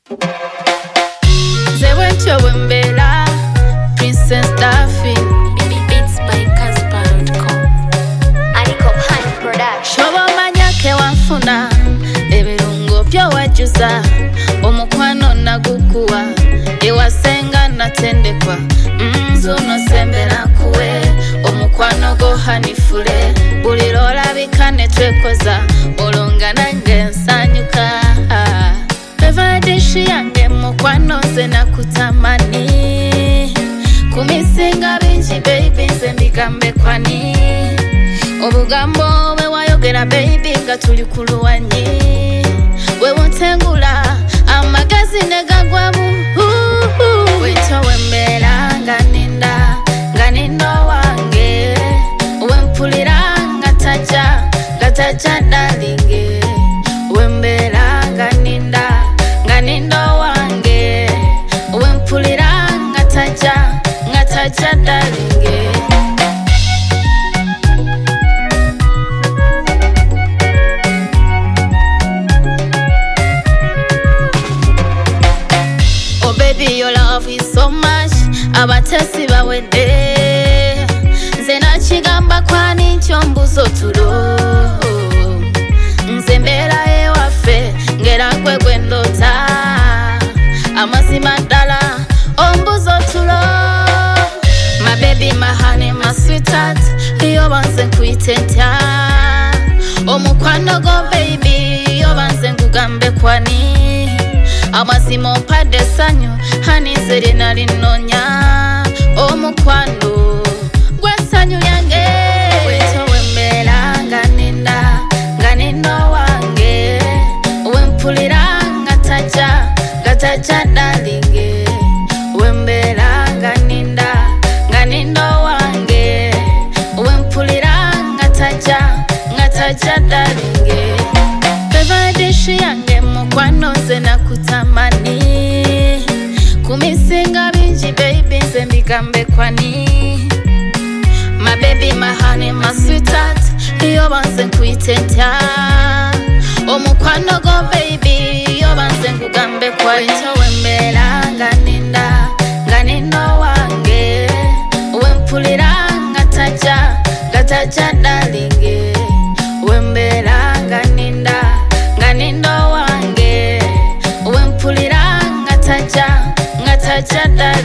Zewencho wembela Princess Daffy Beats by Casper.com Aliko Pan Production Shoba manyake wanfuna ebirungo byo wajuza omukwano nagukuwa ewasenga natendekwa zuno sembera kuwe omukwano go hanifule bulirola bikane twekoza olonga nange nsanyuka Evadishi yange mukwano ze nakutamani kumisinga bingi baby nze mbigambe kwani obugambo we wayogera baby nga tuli kuluwanyi we wontengula amagezi negagwamu wento wembera nga ninda wange wempulira nga taja dalinge wembera nga ninda wange wempulira nga taja dalinge Baby, your love is so much abatesi bawedde nze nakigamba kwani kyombuzo tulo nze mbeera ewaffe ngera gwe gwendota amazima ddala ombuzo tulo my baby, my honey, my sweetheart yoba nze nkuyite ntya omukwano go baby yoba nze nkugambe kwani amazima ompadde essanyu hanizere nali nnonya omukwano gw'essanyu lyange wento wembeera nga ninda wange wempulira nga taja dalinge wembeera nga ninda wange wempulira nga taja dalinge Evadishi yange mukwano ze nakutamani kumisinga bingi baby nze mbigambe kwani my baby, my honey, my sweetheart yoba nze nkuyite ntya omukwano go baby yoba nze nkugambe kwani wento wembeera nga ninda wange wempulira nga taja dalinge wembeera nga ninda wange wempulira nga taja dalinge